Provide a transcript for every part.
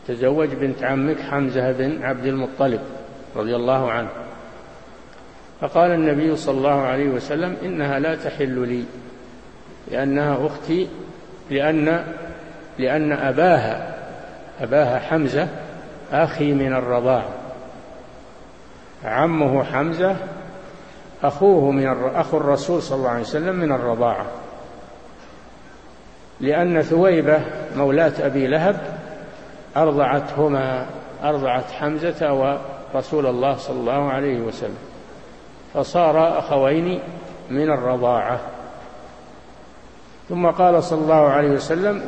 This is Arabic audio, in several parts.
تزوج بنت عمك حمزة بن عبد المطلب رضي الله عنه. فقال النبي صلى الله عليه وسلم إنها لا تحل لي لأنها أختي، لأن أباها حمزة أخي من الرضاعة، عمه حمزة أخو الرسول صلى الله عليه وسلم من الرضاعة، لأن ثويبة مولاة أبي لهب أرضعت حمزة ورسول الله صلى الله عليه وسلم، فصار أخوين من الرضاعة. ثم قال صلى الله عليه وسلم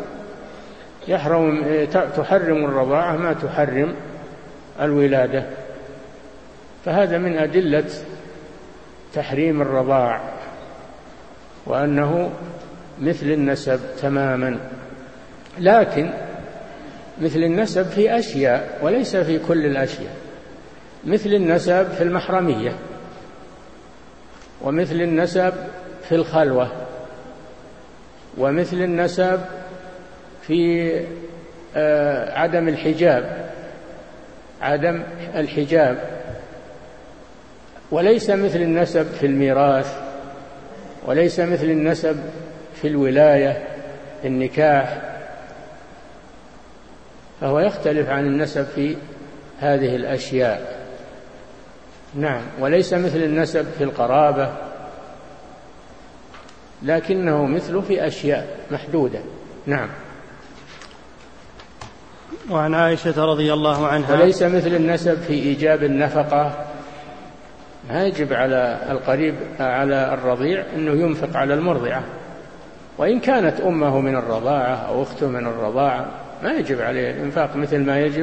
تحرم الرضاعة ما تحرم الولادة، فهذا من أدلة تحريم الرضاع، وأنه مثل النسب تماما، لكن مثل النسب في أشياء وليس في كل الأشياء، مثل النسب في المحرمية، ومثل النسب في الخلوة، ومثل النسب في عدم الحجاب، وليس مثل النسب في الميراث، وليس مثل النسب في الولاية النكاح، فهو يختلف عن النسب في هذه الأشياء. نعم، وليس مثل النسب في القرابة، لكنه مثله في أشياء محدودة. نعم. وعن عائشة رضي الله عنها وليس مثل النسب في إيجاب النفقة، ما يجب على الرضيع أنه ينفق على المرضعة، وإن كانت أمه من الرضاعة أو أخته من الرضاعة ما يجب عليه الإنفاق مثل ما يجب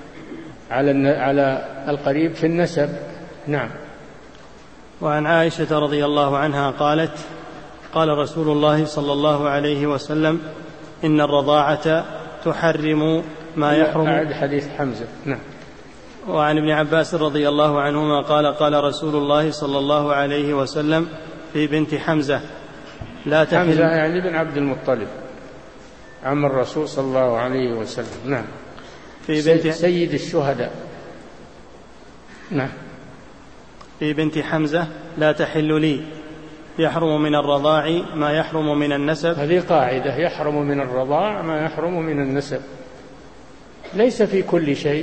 على القريب في النسب. نعم. وعن عائشة رضي الله عنها قالت: قال رسول الله صلى الله عليه وسلم: إن الرضاعة تحرم ما يحرم. أعد حديث حمزة. نعم. وعن ابن عباس رضي الله عنهما قال: قال رسول الله صلى الله عليه وسلم في بنت حمزة: لا تحل. حمزة يعني بن عبد المطلب عم الرسول صلى الله عليه وسلم. نعم. في بنت سيد الشهداء. نعم. في بنت حمزة: لا تحل لي، يحرم من الرضاع ما يحرم من النسب. هذه قاعدة: يحرم من الرضاع ما يحرم من النسب، ليس في كل شيء،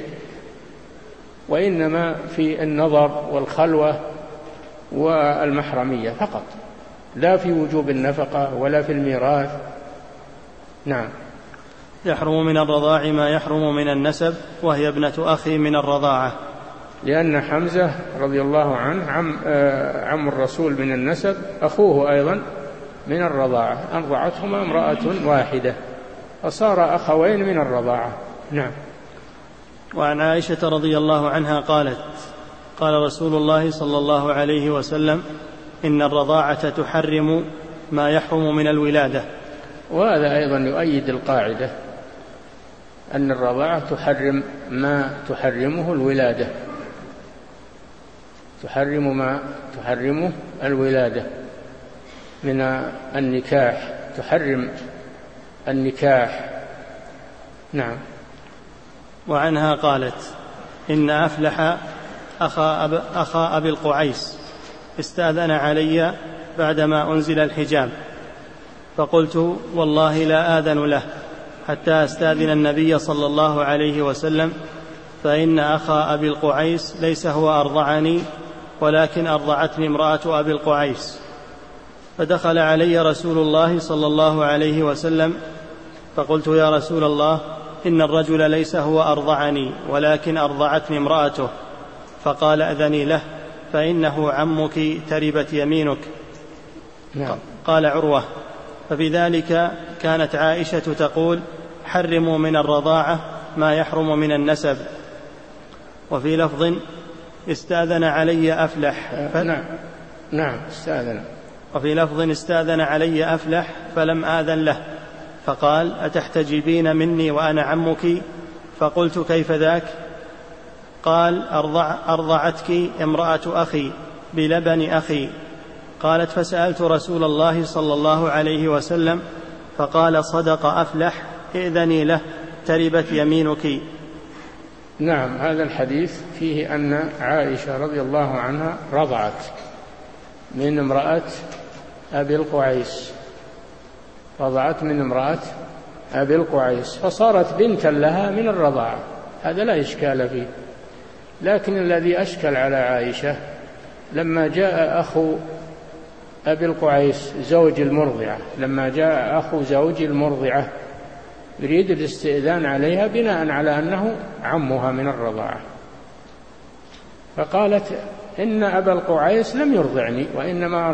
وإنما في النظر والخلوة والمحرمية فقط، لا في وجوب النفقة ولا في الميراث. نعم. يحرم من الرضاع ما يحرم من النسب، وهي ابنة أخي من الرضاعة، لأن حمزة رضي الله عنه عم الرسول من النسب، أخوه أيضا من الرضاعة، أرضعتهما امرأة واحدة، فصار أخوين من الرضاعة. نعم. وعن عائشة رضي الله عنها قالت: قال رسول الله صلى الله عليه وسلم: إن الرضاعة تحرم ما يحرم من الولادة. وهذا أيضا يؤيد القاعدة أن الرضاعة تحرم ما تحرمه الولادة، تحرم ما تحرمه الولادة من النكاح، تحرم النكاح. نعم. وعنها قالت: إن أفلح أخا أبي القعيس استأذن علي بعدما أنزل الحجاب، فقلت: والله لا آذن له حتى أستأذن النبي صلى الله عليه وسلم، فإن أخا أبي القعيس ليس هو أرضعني، ولكن أرضعتني امرأة أبي القعيس. فدخل علي رسول الله صلى الله عليه وسلم، فقلت: يا رسول الله، إن الرجل ليس هو أرضعني، ولكن أرضعتني امرأته. فقال: أذني له، فإنه عمك تربت يمينك. نعم. قال عروة: ففي ذلك كانت عائشة تقول: حرموا من الرضاعة ما يحرم من النسب. وفي لفظ: استأذن علي أفلح. نعم استأذن. وفي لفظ: استأذن علي أفلح فلم آذن له، فقال: أتحتجبين مني وأنا عمك؟ فقلت: كيف ذاك؟ قال: أرضعتك امرأة أخي بلبن أخي. قالت: فسألت رسول الله صلى الله عليه وسلم، فقال: صدق أفلح، ائذني له، تربت يمينك. نعم، هذا الحديث فيه أن عائشة رضي الله عنها رضعت من امرأة أبي القعيس، رضعت من امرأة أبي القعيس فصارت بنتا لها من الرضاعة، هذا لا إشكال فيه. لكن الذي أشكل على عائشة لما جاء أخو أبي القعيس زوج المرضعة، لما جاء أخو زوج المرضعة يريد الاستئذان عليها بناء على أنه عمها من الرضاعة، فقالت إن أبا القعيس لم يرضعني وإنما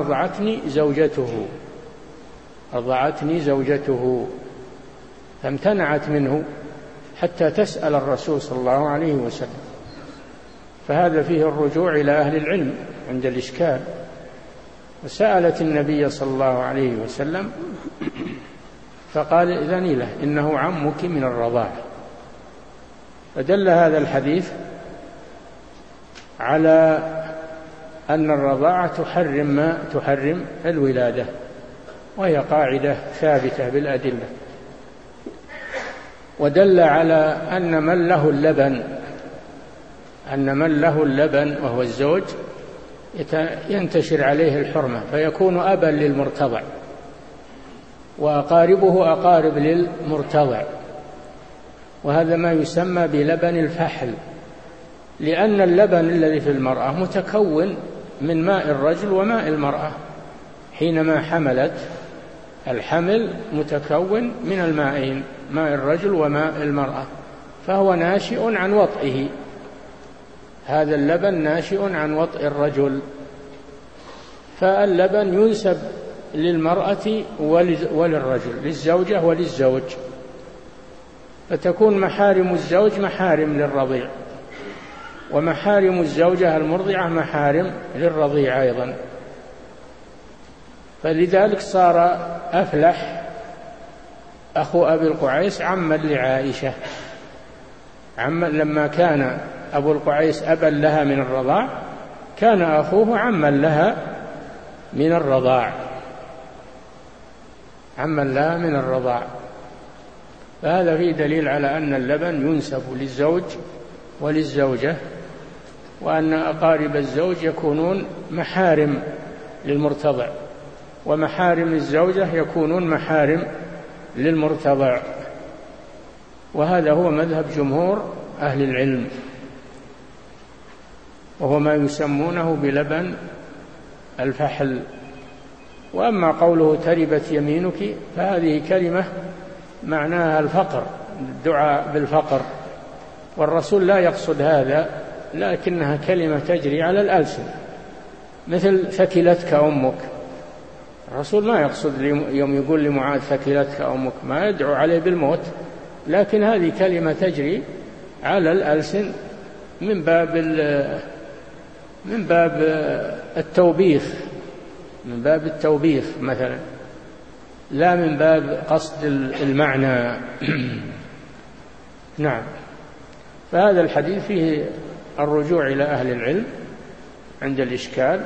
أرضعتني زوجته، فامتنعت منه حتى تسأل الرسول صلى الله عليه وسلم. فهذا فيه الرجوع إلى أهل العلم عند الإشكال، وسألت النبي صلى الله عليه وسلم فقال إذني له إنه عمك من الرضاعة. فدل هذا الحديث على أن الرضاعة تحرم الولادة، وهي قاعدة ثابتة بالأدلة. ودل على أن من له اللبن وهو الزوج ينتشر عليه الحرمة فيكون أبا للمرتضع، وأقاربه أقارب للمرتضع، وهذا ما يسمى بلبن الفحل، لأن اللبن الذي في المرأة متكون من ماء الرجل وماء المرأة، حينما حملت الحمل متكون من المائين، ماء الرجل وماء المرأة، فهو ناشئ عن وطئه، هذا اللبن ناشئ عن وطئ الرجل، فاللبن ينسب للمرأة وللرجل، للزوجة وللزوج، فتكون محارم الزوج محارم للرضيع، ومحارم الزوجة المرضعة محارم للرضيع أيضا. فلذلك صار أفلح أخو أبي القعيس عما لعائشة، لما كان أبو القعيس أبا لها من الرضاع كان أخوه عما لها من الرضاع، فهذا فيه دليل على أن اللبن ينسب للزوج وللزوجة، وأن أقارب الزوج يكونون محارم للمرتضع، ومحارم الزوجة يكونون محارم للمرتضع، وهذا هو مذهب جمهور أهل العلم، وهو ما يسمونه بلبن الفحل. وأما قوله تربت يمينك فهذه كلمة معناها الفقر، الدعاء بالفقر، والرسول لا يقصد هذا، لكنها كلمة تجري على الألسن، مثل ثكلتك أمك، الرسول ما يقصد يوم يقول لمعاذ ثكلتك أمك ما يدعو عليه بالموت، لكن هذه كلمة تجري على الألسن من باب التوبيخ مثلا، لا من باب قصد المعنى. نعم، فهذا الحديث فيه الرجوع إلى أهل العلم عند الإشكال،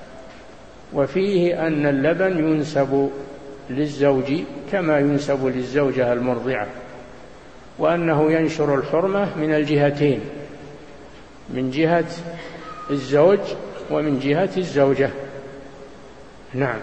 وفيه أن اللبن ينسب للزوج كما ينسب للزوجة المرضعة، وأنه ينشر الحرمة من الجهتين، من جهة الزوج ومن جهة الزوجة. نعم.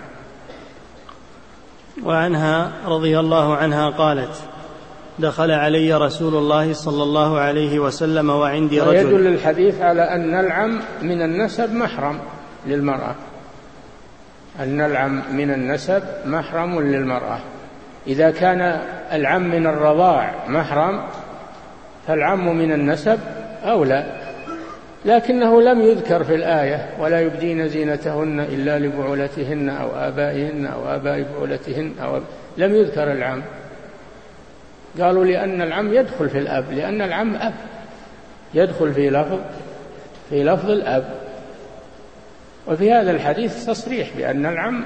وعنها رضي الله عنها قالت: دخل علي رسول الله صلى الله عليه وسلم وعندي رجل. ويدل الحديث على أن العم من النسب محرم للمرأة، أن العم من النسب محرم للمرأة، إذا كان العم من الرضاع محرم فالعم من النسب أولى، لكنه لم يذكر في الآية ولا يبدين زينتهن إلا لبعولتهن أو آبائهن أو آباء بعولتهن، لم يذكر العم، قالوا لأن العم يدخل في الأب، لأن العم أب، يدخل في لفظ الأب. وفي هذا الحديث تصريح بأن العم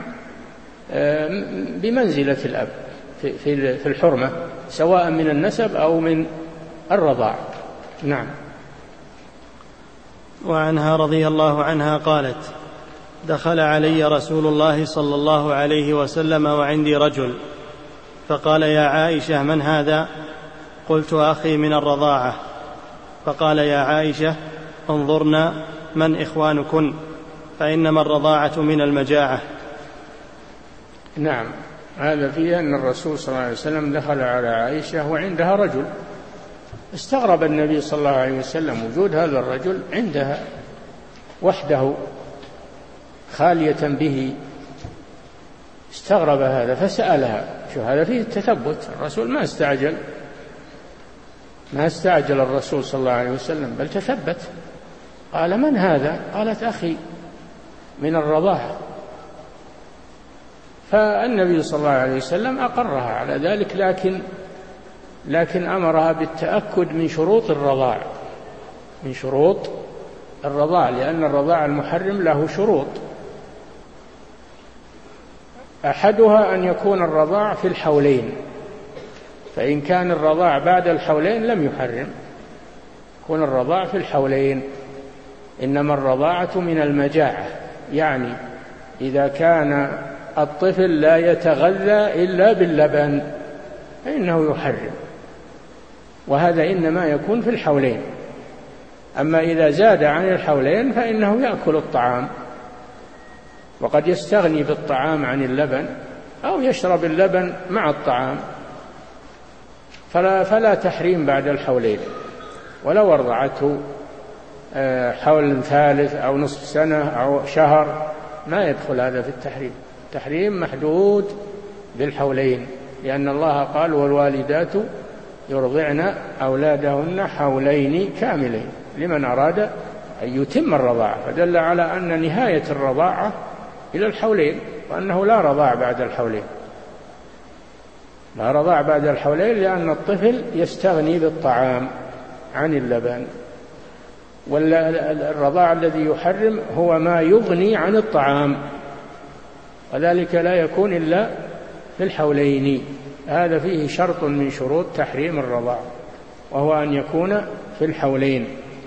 بمنزلة الأب في الحرمة، سواء من النسب أو من الرضاع. نعم. وعنها رضي الله عنها قالت: دخل علي رسول الله صلى الله عليه وسلم وعندي رجل، فقال: يا عائشة من هذا؟ قلت: أخي من الرضاعة. فقال: يا عائشة انظرنا من إخوانكن، فإنما الرضاعة من المجاعة. نعم، هذا فيه أن الرسول صلى الله عليه وسلم دخل على عائشة وعندها رجل. استغرب النبي صلى الله عليه وسلم وجود هذا الرجل عندها وحده خالية به، استغرب هذا فسألها. شو هذا فيه التثبت، الرسول ما استعجل الرسول صلى الله عليه وسلم بل تثبت. قال: من هذا؟ قالت: أخي من الرضاعة. فالنبي صلى الله عليه وسلم أقرها على ذلك، لكن أمرها بالتأكد من شروط الرضاع، لأن الرضاع المحرم له شروط. أحدها أن يكون الرضاع في الحولين، فإن كان الرضاع بعد الحولين لم يحرم. يكون الرضاع في الحولين. إنما الرضاعة من المجاعة، يعني إذا كان الطفل لا يتغذى إلا باللبن فإنه يحرم، وهذا إنما يكون في الحولين. أما إذا زاد عن الحولين فإنه يأكل الطعام، وقد يستغني بالطعام عن اللبن أو يشرب اللبن مع الطعام، فلا تحريم بعد الحولين. ولو أرضعته حول ثالث أو نصف سنة أو شهر ما يدخل هذا في التحريم. التحريم محدود بالحولين، لأن الله قال: والوالدات يرضعن أولادهن حولين كاملين لمن أراد أن يتم الرضاعة، فدل على أن نهاية الرضاعة إلى الحولين، وأنه لا رضاع بعد الحولين. لا رضاع بعد الحولين لأن الطفل يستغني بالطعام عن اللبن، والرضاع الذي يحرم هو ما يغني عن الطعام، وذلك لا يكون إلا في الحولين. هذا فيه شرط من شروط تحريم الرضاع، وهو أن يكون في الحولين.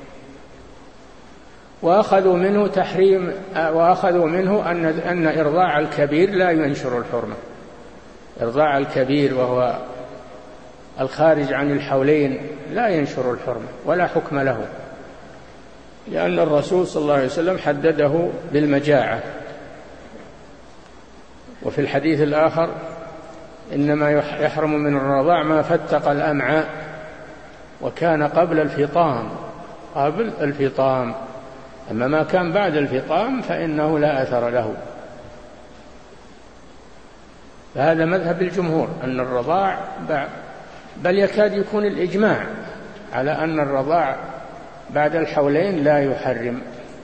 وأخذوا منه أن إرضاع الكبير لا ينشر الحرمة. إرضاع الكبير وهو الخارج عن الحولين لا ينشر الحرمة ولا حكم له، لأن الرسول صلى الله عليه وسلم حدده بالمجاعة. وفي الحديث الآخر: إنما يحرم من الرضاع ما فتق الأمعاء وكان قبل الفطام. أما ما كان بعد الفطام فإنه لا أثر له. فهذا مذهب الجمهور أن الرضاع، بل يكاد يكون الإجماع على أن الرضاع بعد الحولين لا يحرم.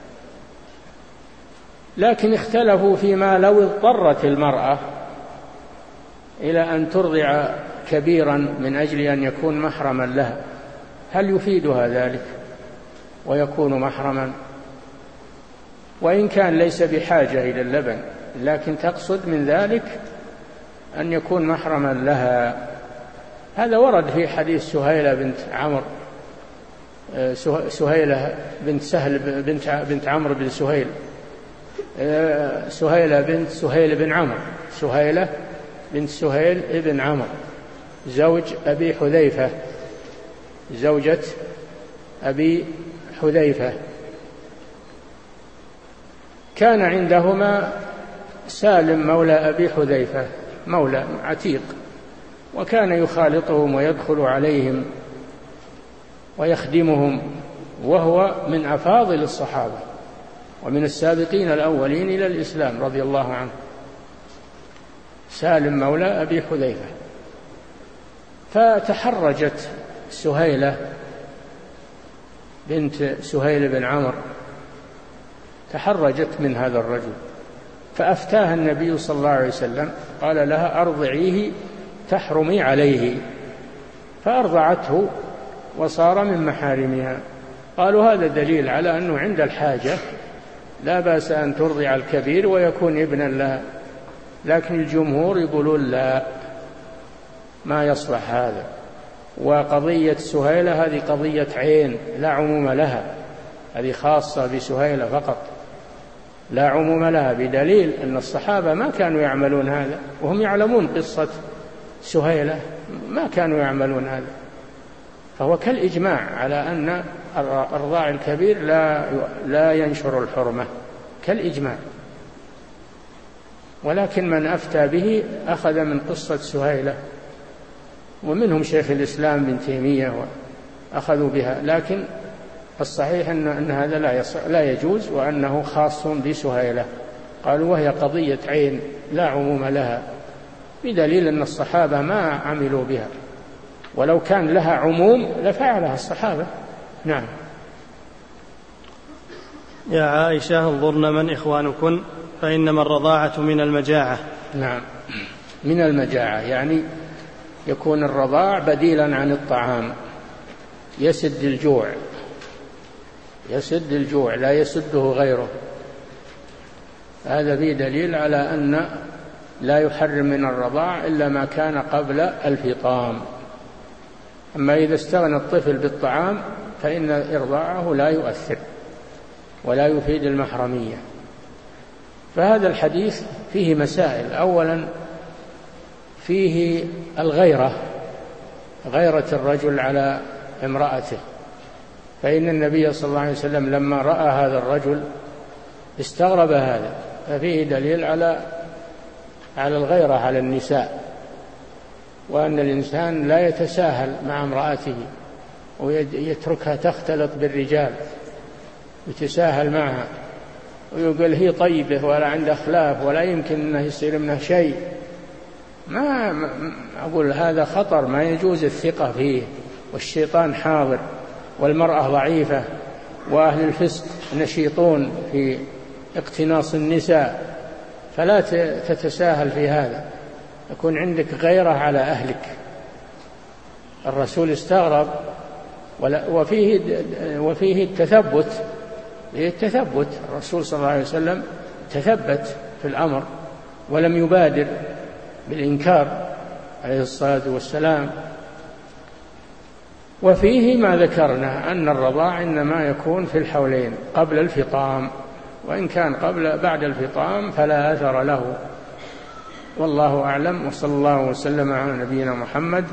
لكن اختلفوا فيما لو اضطرت المرأة إلى أن ترضع كبيرا من أجل أن يكون محرما لها، هل يفيدها ذلك ويكون محرما؟ وإن كان ليس بحاجة إلى اللبن، لكن تقصد من ذلك أن يكون محرما لها. هذا ورد في حديث سهيلة بنت عمرو، سهيلة بنت سهل بنت عمرو بن سهيل، سهيلة بنت سهيل بن عمرو، سهيلة بنت سهيل ابن عمرو زوج أبي حذيفة، زوجة أبي حذيفة. كان عندهما سالم مولى أبي حذيفة، مولى عتيق، وكان يخالطهم ويدخل عليهم ويخدمهم، وهو من أفاضل الصحابة ومن السابقين الأولين إلى الإسلام رضي الله عنه، سالم مولى أبي حذيفة. فتحرجت سهيلة بنت سهيل بن عمرو، تحرجت من هذا الرجل، فأفتاها النبي صلى الله عليه وسلم، قال لها: أرضعيه تحرمي عليه. فأرضعته وصار من محارمها. قالوا هذا دليل على أنه عند الحاجة لا بأس أن ترضع الكبير ويكون ابنا لها، لكن الجمهور يقولون لا، ما يصلح هذا. وقضية سهيلة هذه قضية عين لا عموم لها، هذه خاصة بسهيلة فقط لا عموم لها، بدليل أن الصحابة ما كانوا يعملون هذا، وهم يعلمون قصة سهيلة، ما كانوا يعملون هذا. فهو كالإجماع على أن الرضاع الكبير لا ينشر الحرمة كالإجماع. ولكن من أفتى به أخذ من قصة سهيلة، ومنهم شيخ الإسلام بن تيمية أخذوا بها، لكن الصحيح أن هذا لا يجوز، وأنه خاص بسهيلة. قالوا وهي قضية عين لا عموم لها، بدليل أن الصحابة ما عملوا بها، ولو كان لها عموم لفعلها الصحابة. نعم. يا عائشة انظرن من إخوانكن فإنما الرضاعة من المجاعة. نعم، من المجاعة، يعني يكون الرضاع بديلا عن الطعام، يسد الجوع لا يسده غيره. هذا فيه دليل على أن لا يحرم من الرضاع إلا ما كان قبل الفطام. أما إذا استغنى الطفل بالطعام فإن إرضاعه لا يؤثر ولا يفيد المحرمية. فهذا الحديث فيه مسائل. أولا فيه غيرة الرجل على امرأته، فإن النبي صلى الله عليه وسلم لما رأى هذا الرجل استغرب هذا، ففيه دليل على الغيرة على النساء، وأن الإنسان لا يتساهل مع امرأته ويتركها تختلط بالرجال، يتساهل معها ويقول هي طيبة ولا عندها خلاف ولا يمكن أنه يصير منها شيء. ما أقول هذا خطر، ما يجوز الثقة فيه، والشيطان حاضر، والمرأة ضعيفة، وأهل الفسق نشيطون في اقتناص النساء، فلا تتساهل في هذا، يكون عندك غيرة على أهلك. الرسول استغرب، وفيه التثبت. الرسول صلى الله عليه وسلم تثبت في الأمر ولم يبادر بالإنكار عليه الصلاة والسلام. وفيه ما ذكرنا أن الرضاع إنما يكون في الحولين قبل الفطام، وإن كان بعد الفطام فلا أثر له. والله أعلم، وصلى الله وسلم على نبينا محمد.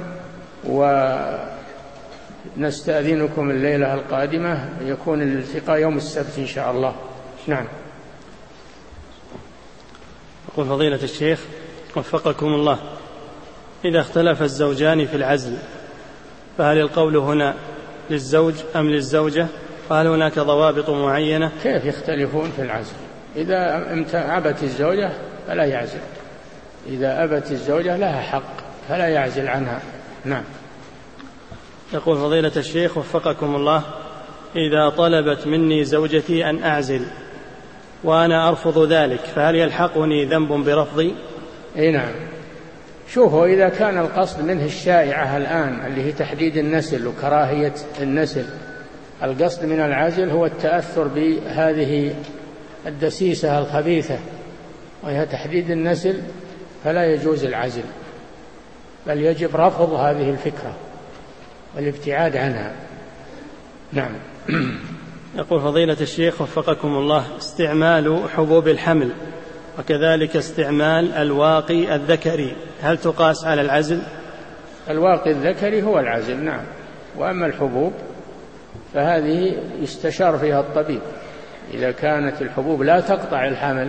ونستأذنكم الليلة القادمة يكون الالتقاء يوم السبت إن شاء الله. نعم. يقول فضيلة الشيخ وفقكم الله، إذا اختلف الزوجان في العزل فهل القول هنا للزوج أم للزوجة؟ وهل هناك ضوابط معينة؟ كيف يختلفون في العزل؟ إذا أبت الزوجة فلا يعزل، إذا أبت الزوجة لها حق فلا يعزل عنها. نعم. يقول فضيلة الشيخ وفقكم الله، إذا طلبت مني زوجتي أن أعزل وأنا أرفض ذلك فهل يلحقني ذنب برفضي؟ نعم. شوفوا، إذا كان القصد منه الشائعة الآن اللي هي تحديد النسل وكراهية النسل، القصد من العزل هو التأثر بهذه الدسيسة الخبيثة وهي تحديد النسل، فلا يجوز العزل، بل يجب رفض هذه الفكرة والابتعاد عنها. نعم. يقول فضيلة الشيخ وفقكم الله، استعمال حبوب الحمل وكذلك استعمال الواقي الذكري هل تقاس على العزل؟ الواقي الذكري هو العزل، نعم. وأما الحبوب فهذه يستشار فيها الطبيب، إذا كانت الحبوب لا تقطع الحمل،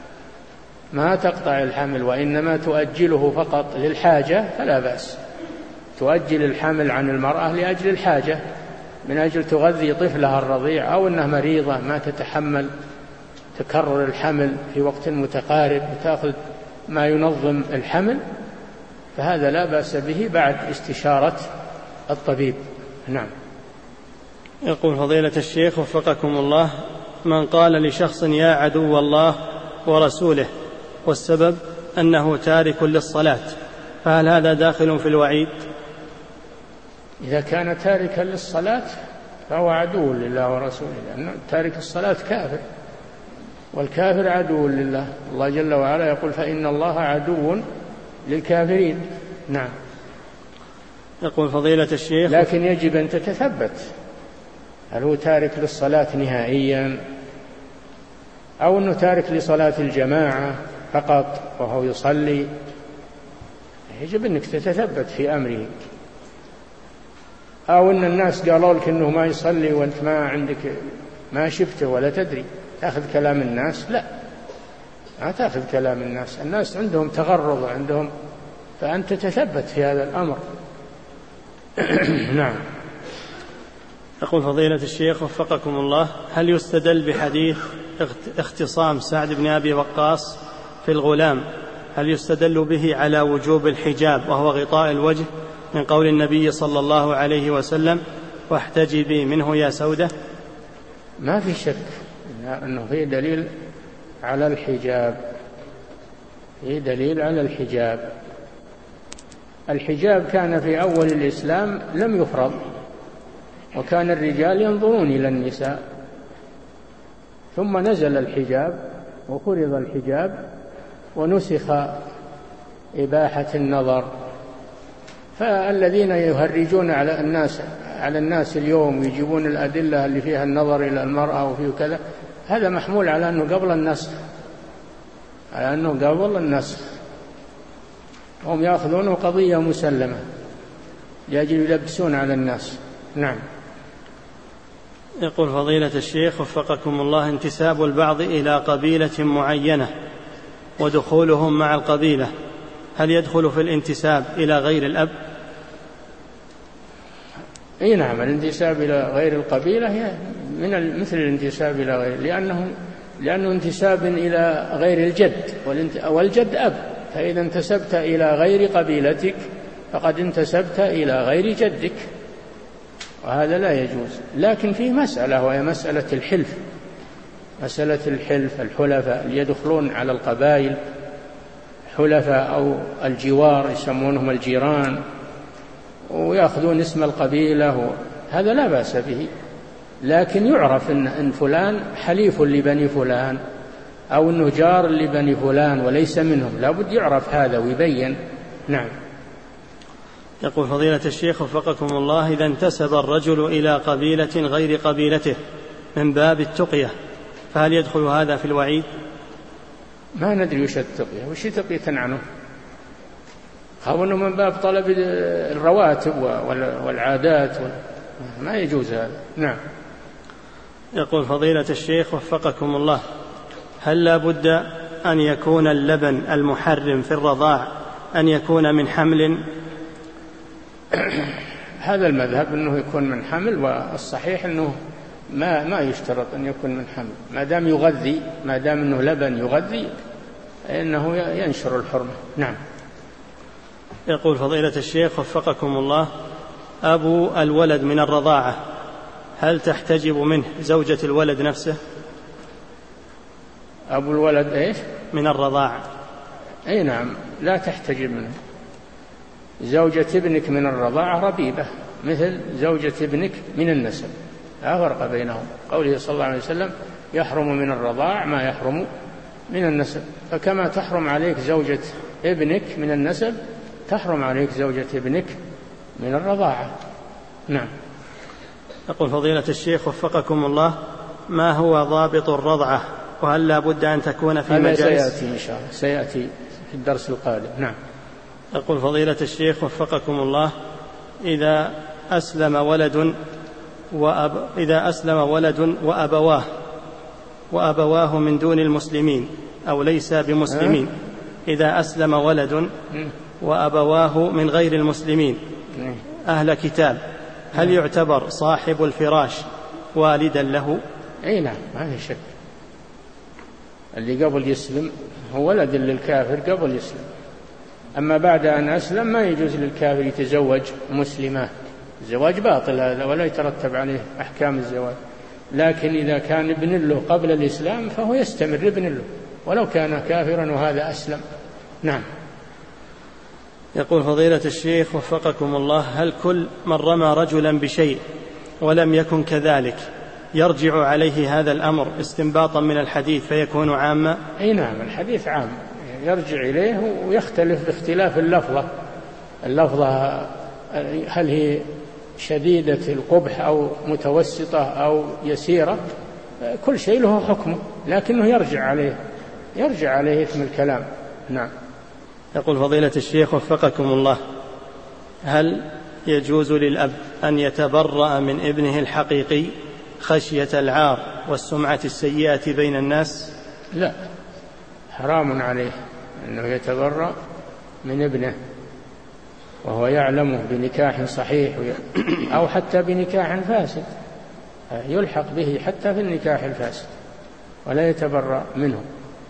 ما تقطع الحمل وإنما تؤجله فقط للحاجة فلا بأس. تؤجل الحمل عن المرأة لأجل الحاجة، من أجل تغذي طفلها الرضيع، أو أنها مريضة ما تتحمل تكرر الحمل في وقت متقارب وتأخذ ما ينظم الحمل، فهذا لا بأس به بعد استشارة الطبيب. نعم. يقول فضيلة الشيخ وفقكم الله، من قال لشخص يا عدو الله ورسوله والسبب أنه تارك للصلاة، فهل هذا داخل في الوعيد؟ إذا كان تاركا للصلاة فهو عدو لله ورسوله، لأن تارك الصلاة كافر، والكافر عدو لله. الله جل وعلا يقول فإن الله عدو للكافرين. نعم. يقول فضيلة الشيخ، لكن يجب أن تتثبت هل هو تارك للصلاة نهائيا أو أنه تارك لصلاة الجماعة فقط وهو يصلي. يجب أنك تتثبت في أمره. أو أن الناس قالوا لك أنه ما يصلي وأنت ما عندك ما شفته ولا تدري، تأخذ كلام الناس؟ لا، ما تأخذ كلام الناس، الناس عندهم تغرض عندهم، فأنت تثبت في هذا الأمر. نعم. يقول فضيلة الشيخ وفقكم الله: هل يستدل بحديث اختصام سعد بن أبي وقاص في الغلام، هل يستدل به على وجوب الحجاب وهو غطاء الوجه من قول النبي صلى الله عليه وسلم: واحتجبي منه يا سودة؟ ما في شك أنه في دليل على الحجاب، في دليل على الحجاب. الحجاب كان في أول الإسلام لم يفرض، وكان الرجال ينظرون إلى النساء، ثم نزل الحجاب وفرض الحجاب ونسخ إباحة النظر. فالذين يهرجون على الناس اليوم ويجيبون الأدلة اللي فيها النظر إلى المرأة وفيه كذا، هذا محمول على أنه قبل النسخ، على أنه قبل النسخ، هم يأخذونه قضية مسلمة لأجل يلبسون على الناس. نعم. يقول فضيلة الشيخ وفقكم الله: انتساب البعض إلى قبيلة معينة ودخولهم مع القبيلة، هل يدخل في الانتساب إلى غير الأب؟ اي نعم، الانتساب إلى غير القبيلة هي مثل الانتساب إلى غير، لأنه انتساب إلى غير الجد، والجد أب، فإذا انتسبت إلى غير قبيلتك فقد انتسبت إلى غير جدك، وهذا لا يجوز. لكن فيه مسألة، وهي مسألة الحلف، مسألة الحلف، الحلفاء اللي يدخلون على القبائل، حلفاء أو الجوار يسمونهم الجيران، ويأخذون اسم القبيلة، هذا لا بأس به، لكن يعرف إن فلان حليف لبني فلان، أو أنه جار لبني فلان وليس منهم، لا بد يعرف هذا ويبين. نعم. يقول فضيلة الشيخ وفقكم الله: إذا انتسب الرجل إلى قبيلة غير قبيلته من باب التقية، فهل يدخل هذا في الوعيد؟ ما ندري وش التقية، وش تقية عنه، أو أنه من باب طلب الرواتب والعادات، ما يجوز هذا. نعم. يقول فضيلة الشيخ وفقكم الله: هل لا بد أن يكون اللبن المحرم في الرضاع أن يكون من حمل؟ هذا المذهب أنه يكون من حمل، والصحيح أنه ما يشترط أن يكون من حمل، ما دام يغذي، ما دام أنه لبن يغذي إنه ينشر الحرمة. نعم. يقول فضيلة الشيخ وفقكم الله: أبو الولد من الرضاعة هل تحتجب منه زوجة الولد نفسه؟ أبو الولد إيش؟ من الرضاعة. أي نعم، لا تحتجب منه. زوجة ابنك من الرضاعة ربيبة مثل زوجة ابنك من النسب، لا فرق بينهم، قوله صلى الله عليه وسلم: يحرم من الرضاع ما يحرم من النسب، فكما تحرم عليك زوجة ابنك من النسب تحرم عليك زوجة ابنك من الرضاعة. نعم. يقول فضيلة الشيخ وفقكم الله: ما هو ضابط الرضعة، وهل لا بد أن تكون في مجالس؟ سيأتي إن شاء الله، سيأتي في الدرس القادم. نعم. يقول فضيلة الشيخ وفقكم الله: إذا أسلم ولد وأبواه من دون المسلمين أو ليس بمسلمين، إذا أسلم ولد وأبواه من غير المسلمين أهل كتاب، هل يعتبر صاحب الفراش والدا له؟ أي نعم، ما في شك، اللي قبل يسلم هو ولد للكافر قبل يسلم، أما بعد أن أسلم ما يجوز للكافر يتزوج مسلمة، الزواج باطل هذا ولا يترتب عليه أحكام الزواج، لكن إذا كان ابن له قبل الإسلام فهو يستمر ابن له ولو كان كافرا وهذا أسلم. نعم. يقول فضيلة الشيخ وفقكم الله: هل كل من رمى رجلا بشيء ولم يكن كذلك يرجع عليه هذا الأمر استنباطا من الحديث فيكون عاما؟ أي نعم، الحديث عام، يرجع إليه ويختلف باختلاف اللفظة هل هي شديدة القبح أو متوسطة أو يسيرة، كل شيء له حكمه، لكنه يرجع عليه اسم الكلام. نعم. يقول فضيلة الشيخ وفقكم الله: هل يجوز للأب أن يتبرأ من ابنه الحقيقي خشية العار والسمعة السيئة بين الناس؟ لا، حرام عليه أنه يتبرأ من ابنه وهو يعلمه بنكاح صحيح أو حتى بنكاح فاسد، يلحق به حتى في النكاح الفاسد ولا يتبرأ منه.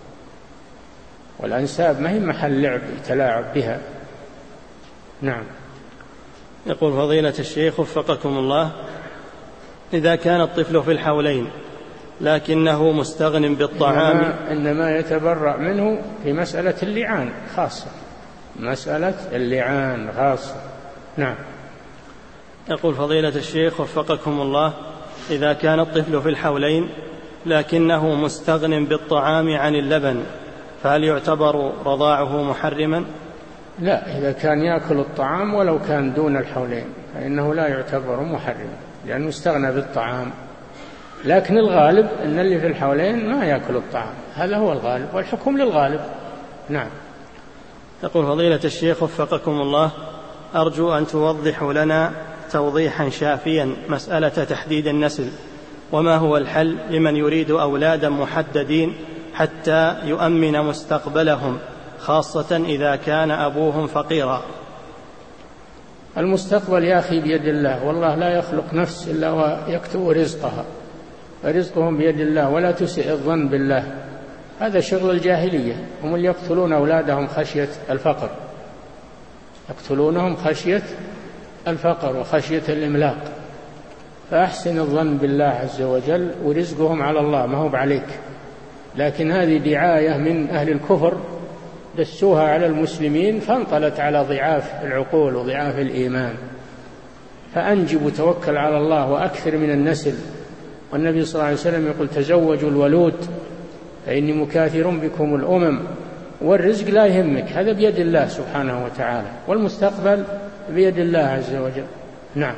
والأنساب ما هي محل لعب يتلاعب بها. نعم. يقول فضيلة الشيخ وفقكم الله: إذا كان الطفل في الحولين لكنه مستغن بالطعام، إنما يتبرأ منه في مسألة اللعان خاصة، مسألة اللعان خاصة. نعم. يقول فضيلة الشيخ وفقكم الله: إذا كان الطفل في الحولين لكنه مستغن بالطعام عن اللبن، فهل يعتبر رضاعه محرما؟ لا، إذا كان يأكل الطعام ولو كان دون الحولين فإنه لا يعتبر محرما لأنه استغنى بالطعام، لكن الغالب أن اللي في الحولين ما يأكل الطعام، هذا هو الغالب والحكم للغالب. نعم. يقول فضيلة الشيخ وفقكم الله: أرجو أن توضحوا لنا توضيحا شافيا مسألة تحديد النسل، وما هو الحل لمن يريد أولادا محددين حتى يؤمن مستقبلهم، خاصة إذا كان أبوهم فقيرا؟ المستقبل يا أخي بيد الله، والله لا يخلق نفس إلا ويكتب رزقها، فرزقهم بيد الله، ولا تسئ الظن بالله، هذا شغل الجاهلية، هم اللي يقتلون أولادهم خشية الفقر، يقتلونهم خشية الفقر وخشية الإملاق، فأحسن الظن بالله عز وجل ورزقهم على الله ما هو عليك. لكن هذه دعاية من أهل الكفر دسوها على المسلمين فانطلت على ضعاف العقول وضعاف الإيمان، فأنجب وتوكل على الله وأكثر من النسل. والنبي صلى الله عليه وسلم يقول: تزوجوا الولود فإني مكاثر بكم الأمم. والرزق لا يهمك، هذا بيد الله سبحانه وتعالى، والمستقبل بيد الله عز وجل. نعم.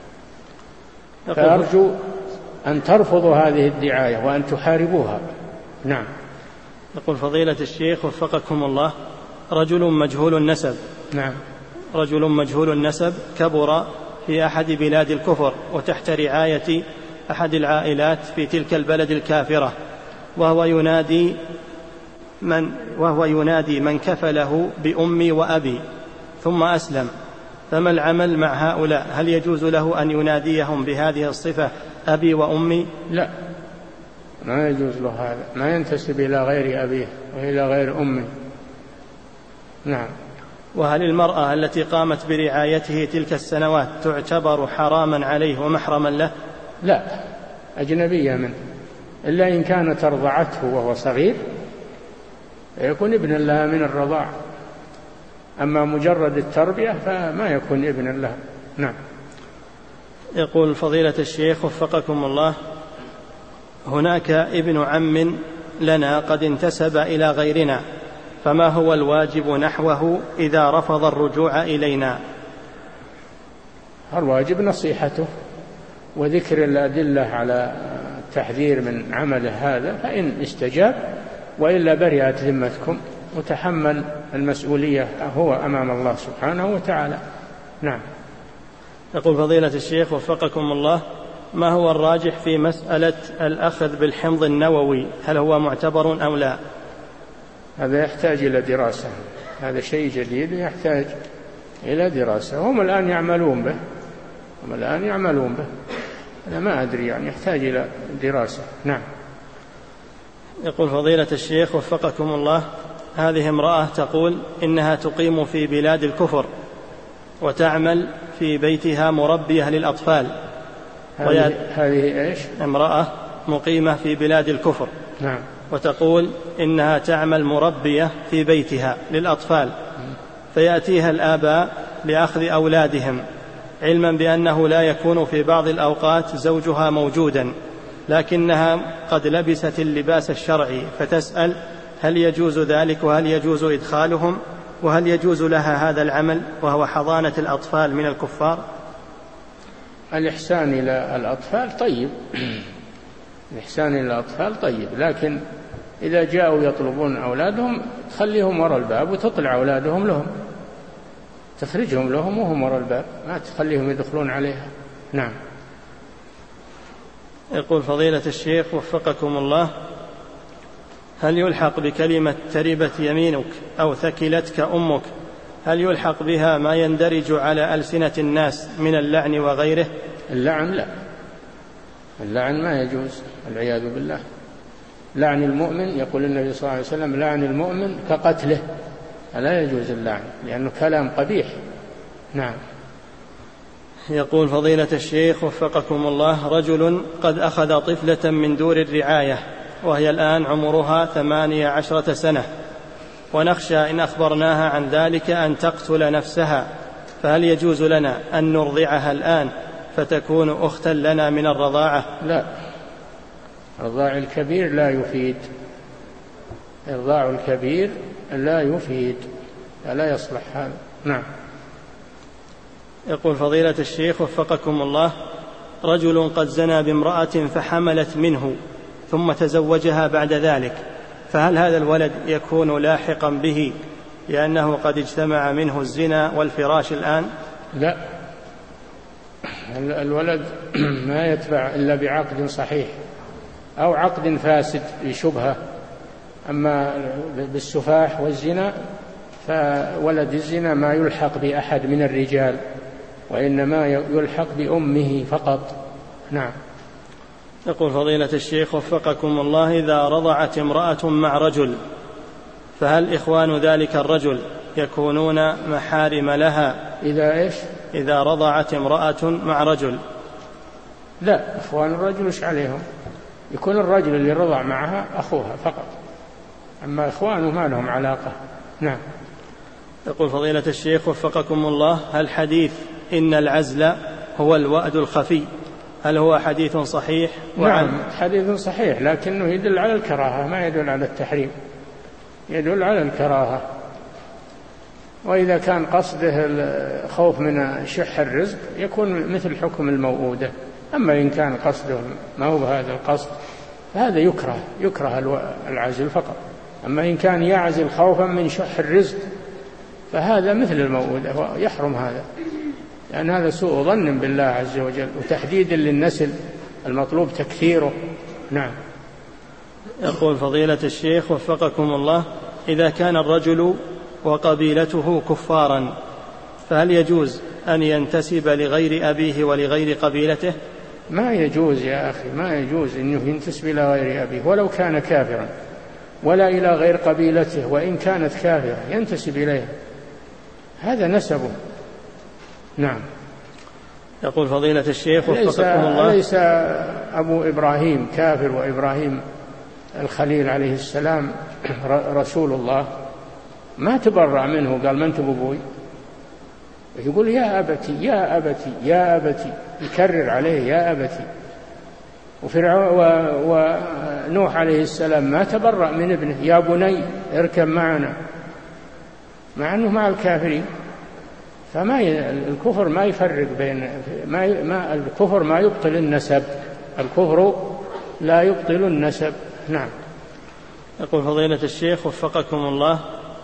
فأرجو أن ترفضوا هذه الدعاية وأن تحاربوها. نعم. يقول فضيلة الشيخ وفقكم الله: رجل مجهول النسب. نعم. رجل مجهول النسب كبر في أحد بلاد الكفر وتحت رعاية أحد العائلات في تلك البلد الكافرة، وهو ينادي من كفله بأمي وأبي، ثم أسلم، فما العمل مع هؤلاء؟ هل يجوز له أن يناديهم بهذه الصفة أبي وأمي؟ لا، ما يجوز له هذا، ما ينتسب إلى غير أبيه وإلى غير أمه. نعم. وهل المرأة التي قامت برعايته تلك السنوات تعتبر حراما عليه ومحرما له؟ لا، أجنبية منه، إلا إن كانت أرضعته وهو صغير يكون ابنا لها من الرضاع، أما مجرد التربية فما يكون ابنا لها. نعم. يقول فضيلة الشيخ وفقكم الله: هناك ابن عم لنا قد انتسب إلى غيرنا، فما هو الواجب نحوه إذا رفض الرجوع إلينا؟ الواجب نصيحته وذكر الأدلة على التحذير من عمله هذا، فإن استجاب وإلا برئت ذمتكم وتحمل المسؤولية هو أمام الله سبحانه وتعالى. نعم. يقول فضيلة الشيخ وفقكم الله: ما هو الراجح في مسألة الأخذ بالحمض النووي، هل هو معتبر أو لا؟ هذا يحتاج إلى دراسة، هذا شيء جديد يحتاج إلى دراسة، هم الآن يعملون به، أنا ما أدري، يعني يحتاج إلى دراسة. نعم. يقول فضيلة الشيخ وفقكم الله: هذه امرأة تقول إنها تقيم في بلاد الكفر وتعمل في بيتها مربية للأطفال. هذه إيش؟ امرأة مقيمة في بلاد الكفر. نعم. وتقول إنها تعمل مربية في بيتها للأطفال، فيأتيها الآباء لأخذ أولادهم، علما بأنه لا يكون في بعض الأوقات زوجها موجودا، لكنها قد لبست اللباس الشرعي، فتسأل هل يجوز ذلك، وهل يجوز إدخالهم، وهل يجوز لها هذا العمل وهو حضانة الأطفال من الكفار؟ الإحسان إلى الأطفال طيب، الإحسان إلى الأطفال طيب، لكن إذا جاءوا يطلبون أولادهم تخليهم وراء الباب وتطلع أولادهم لهم، تخرجهم لهم وهم وراء الباب، ما تخليهم يدخلون عليها. نعم. يقول فضيلة الشيخ وفقكم الله: هل يلحق بكلمة تربت يمينك أو ثكلتك أمك، هل يلحق بها ما يندرج على ألسنة الناس من اللعن وغيره؟ اللعن لا، اللعن ما يجوز والعياذ بالله. لعن المؤمن، يقول النبي صلى الله عليه وسلم: لعن المؤمن كقتله، فلا يجوز اللعن لأنه كلام قبيح. نعم. يقول فضيلة الشيخ وفقكم الله: رجل قد أخذ طفلة من دور الرعاية وهي الآن عمرها 18 سنة، ونخشى إن أخبرناها عن ذلك أن تقتل نفسها، فهل يجوز لنا أن نرضعها الآن فتكون أختا لنا من الرضاعة؟ لا، رضاع الكبير لا يفيد، إرضاع الكبير لا يفيد، لا يصلح هذا. نعم. يقول فضيلة الشيخ وفقكم الله: رجل قد زنى بامرأة فحملت منه ثم تزوجها بعد ذلك، فهل هذا الولد يكون لاحقا به لأنه قد اجتمع منه الزنا والفراش الآن؟ لا، الولد ما يتبع إلا بعقد صحيح أو عقد فاسد بشبهة. أما بالسفاح والزنا فولد الزنا ما يلحق بأحد من الرجال، وإنما يلحق بأمه فقط. نعم. يقول فضيلة الشيخ وفقكم الله: إذا رضعت امرأة مع رجل فهل إخوان ذلك الرجل يكونون محارم لها؟ إذا إيش؟ إذا رضعت امرأة مع رجل. لا، إخوان الرجل إيش عليهم؟ يكون الرجل اللي رضع معها أخوها فقط، أما إخوانه ما لهم علاقة. نعم. يقول فضيلة الشيخ وفقكم الله: هل حديث إن العزل هو الوأد الخفي هل هو حديث صحيح؟ نعم، حديث صحيح، لكنه يدل على الكراهة ما يدل على التحريم، يدل على الكراهة. وإذا كان قصده الخوف من شح الرزق يكون مثل حكم الموؤودة. أما إن كان قصده ما هو بهذا القصد فهذا يكره العزل فقط. أما إن كان يعزل خوفا من شح الرزق فهذا مثل الموؤودة ويحرم هذا، لأن هذا سوء ظن بالله عز وجل وتحديد للنسل المطلوب تكثيره. نعم. يقول فضيلة الشيخ وفقكم الله: إذا كان الرجل وقبيلته كفارا فهل يجوز أن ينتسب لغير أبيه ولغير قبيلته؟ ما يجوز يا أخي، ما يجوز أنه ينتسب إلى غير أبيه ولو كان كافرا، ولا إلى غير قبيلته وإن كانت كافرة ينتسب إليها، هذا نسبه. نعم. يقول فضيلة الشيخ وفقكم الله: ليس أبو إبراهيم كافر وإبراهيم الخليل عليه السلام رسول الله، ما تبرأ منه قال من تبوي، يقول يا أبتي يا أبتي يا أبتي، يكرر عليه يا أبتي. ونوح عليه السلام ما تبرأ من ابنه يا بني اركب معنا، مع أنه مع الكافرين. فما الكفر ما يفرق بين الكفر ما يبطل النسب، الكفر لا يبطل النسب. نعم. يقول فضيلة الشيخ وفقكم الله: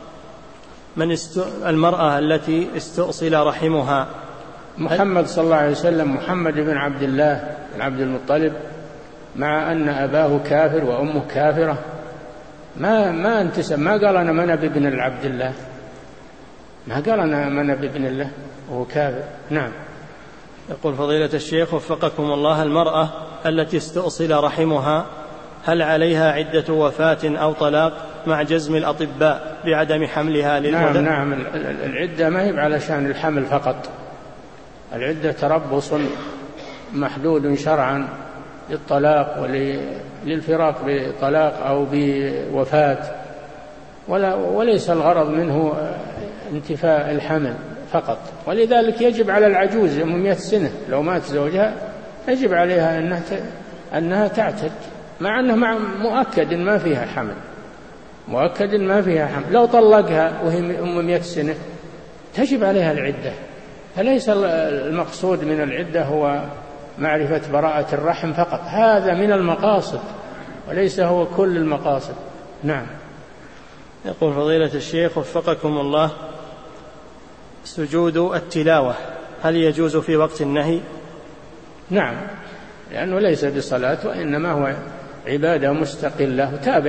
المرأة التي استؤصل رحمها، محمد صلى الله عليه وسلم محمد بن عبد الله بن عبد المطلب، مع أن أباه كافر وأمه كافرة ما انتسب، ما قال أنا منب ابن عبد الله، ما قال أنا منب ابن الله وهو كافر. نعم. يقول فضيلة الشيخ وفقكم الله: المرأة التي استؤصل رحمها هل عليها عدة وفاة أو طلاق مع جزم الأطباء بعدم حملها للمدة؟ نعم. العدة ما هي علشان الحمل فقط، العدة تربص محدود شرعا للطلاق وللفراق بطلاق أو بوفاة، وليس الغرض منه انتفاء الحمل فقط. ولذلك يجب على العجوز 100 سنة لو مات زوجها يجب عليها أنها تعتد، مع أنه مؤكد ما فيها حمل، مؤكد ما فيها حمل. لو طلقها وهي 100 سنة تجب عليها العدة. فليس المقصود من العدة هو معرفة براءة الرحم فقط، هذا من المقاصد وليس هو كل المقاصد. نعم. يقول فضيلة الشيخ وفقكم الله: سجود التلاوة هل يجوز في وقت النهي؟ نعم، لأنه ليس بصلاة وإنما هو عبادة مستقلة تابع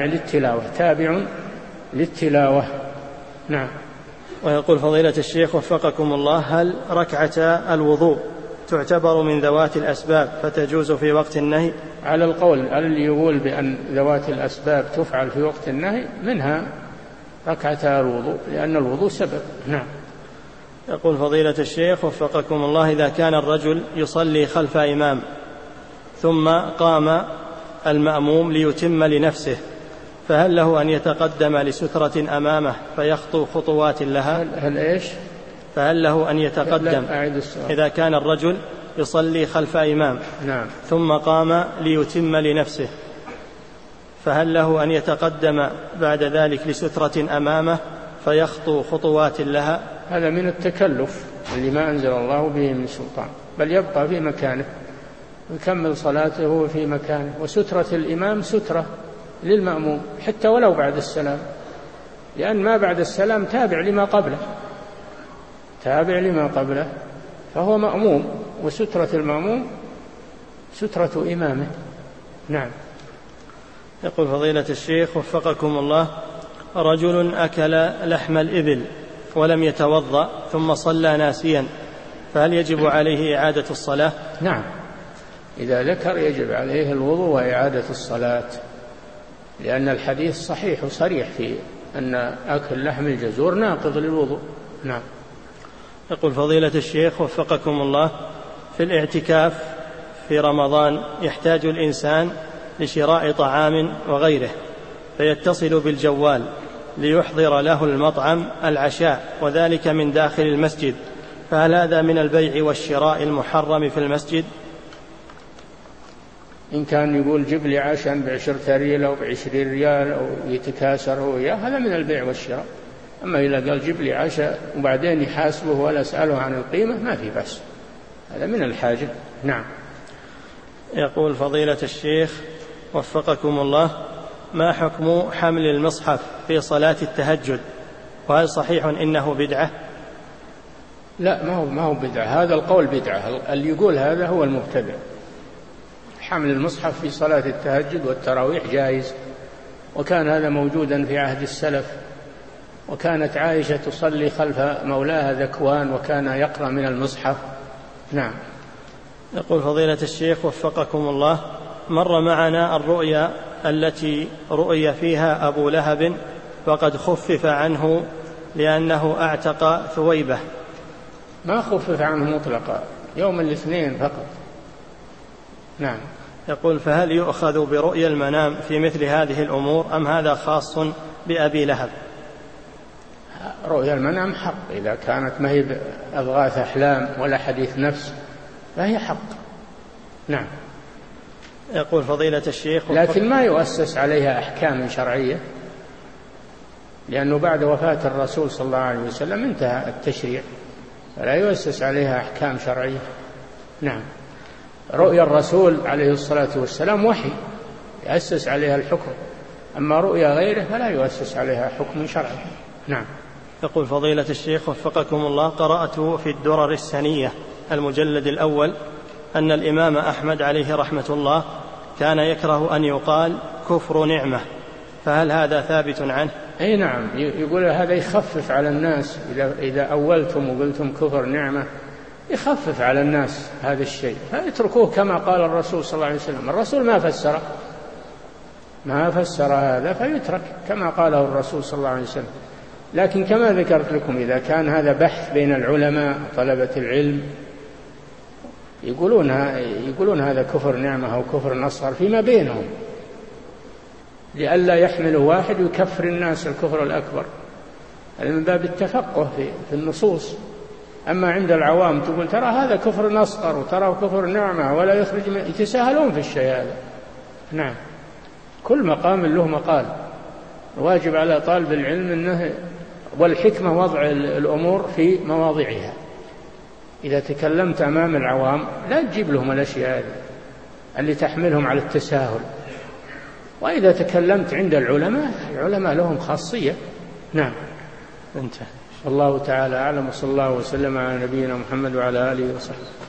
للتلاوة. نعم. ويقول فضيلة الشيخ وفقكم الله: هل ركعة الوضوء تعتبر من ذوات الأسباب فتجوز في وقت النهي؟ على القول اللي يقول بأن ذوات الأسباب تفعل في وقت النهي منها ركعة الوضوء، لأن الوضوء سبب. نعم. يقول فضيلة الشيخ وفقكم الله: إذا كان الرجل يصلي خلف إمام ثم قام المأموم ليتم لنفسه، فهل له أن يتقدم لسترة أمامه فيخطو خطوات لها؟ فهل له أن يتقدم إذا كان الرجل يصلي خلف إمام نعم. ثم قام ليتم لنفسه، فهل له أن يتقدم بعد ذلك لسترة أمامه فيخطو خطوات لها؟ هذا من التكلف اللي ما أنزل الله به من سلطان، بل يبقى في مكانه ويكمل صلاته في مكانه. وسترة الإمام سترة للمأموم حتى ولو بعد السلام، لأن ما بعد السلام تابع لما قبله، فهو مأموم، وسترة المأموم سترة إمامه. نعم. يقول فضيلة الشيخ وفقكم الله: رجل أكل لحم الإبل ولم يتوضأ ثم صلى ناسيا، فهل يجب عليه إعادة الصلاة؟ نعم، إذا ذكر يجب عليه الوضوء وإعادة الصلاة، لأن الحديث صحيح وصريح في أن أكل لحم الجزور ناقض للوضوء. نعم. يقول فضيلة الشيخ وفقكم الله: في الاعتكاف في رمضان يحتاج الإنسان لشراء طعام وغيره، فيتصل بالجوال ليحضر له المطعم العشاء، وذلك من داخل المسجد، فهل هذا من البيع والشراء المحرم في المسجد؟ إن كان يقول جيب لي عشاء ب10 ريال أو ب20 ريال أو يتكاسر هو إياه، هذا من البيع والشراء. أما إذا قال جيب لي عشاء وبعدين يحاسبه ولا أسأله عن القيمة ما في بأس، هذا من الحاجة. نعم. يقول فضيلة الشيخ وفقكم الله: ما حكم حمل المصحف في صلاة التهجد، وهل صحيح إنه بدعة؟ لا، ما هو بدعة، هذا القول بدعة، اللي يقول هذا هو المبتدع. حمل المصحف في صلاة التهجد والتراويح جائز، وكان هذا موجودا في عهد السلف، وكانت عائشة تصلي خلف مولاها ذكوان وكان يقرأ من المصحف. نعم. يقول فضيلة الشيخ وفقكم الله: مر معنا الرؤيا التي رؤي فيها أبو لهب وقد خفف عنه لأنه أعتق ثويبة. ما خفف عنه مطلقا، يوم الاثنين فقط. نعم. يقول: فهل يؤخذ برؤيا المنام في مثل هذه الأمور أم هذا خاص بأبي لهب؟ رؤيا المنام حق، إذا كانت ما هي أضغاث أحلام ولا حديث نفس فهي حق. نعم. يقول فضيلة الشيخ: لكن ما يؤسس عليها أحكام شرعية، لأنه بعد وفاة الرسول صلى الله عليه وسلم انتهى التشريع، فلا يؤسس عليها أحكام شرعية. نعم. رؤيا الرسول عليه الصلاة والسلام وحي يؤسس عليها الحكم، أما رؤيا غيره فلا يؤسس عليها حكم شرعي. نعم. يقول فضيلة الشيخ وفقكم الله: قرأت في الدرر السنية المجلد الأول أن الإمام أحمد عليه رحمة الله كان يكره أن يقال كفر نعمة، فهل هذا ثابت عنه؟ أي نعم، يقول هذا يخفف على الناس، إذا أولتم وقلتم كفر نعمة يخفف على الناس هذا الشيء، فاتركوه كما قال الرسول صلى الله عليه وسلم. الرسول ما فسر هذا فيترك كما قاله الرسول صلى الله عليه وسلم. لكن كما ذكرت لكم إذا كان هذا بحث بين العلماء طلبة العلم يقولون هذا كفر نعمة أو كفر نصر فيما بينهم، لئلا يحمل واحد ويكفر الناس الكفر الأكبر، هذا من باب التفقه في النصوص. أما عند العوام تقول ترى هذا كفر نصر وترى كفر نعمة ولا يخرج يتساهلون في الشيء هذا. نعم. كل مقام له مقال، واجب على طالب العلم أنه والحكمة وضع الأمور في مواضعها. إذا تكلمت أمام العوام لا تجيب لهم الأشياء اللي تحملهم على التساهل، وإذا تكلمت عند العلماء لهم خاصية. نعم. انتهى. والله تعالى أعلم، وصلى الله وسلم على نبينا محمد وعلى آله وصحبه.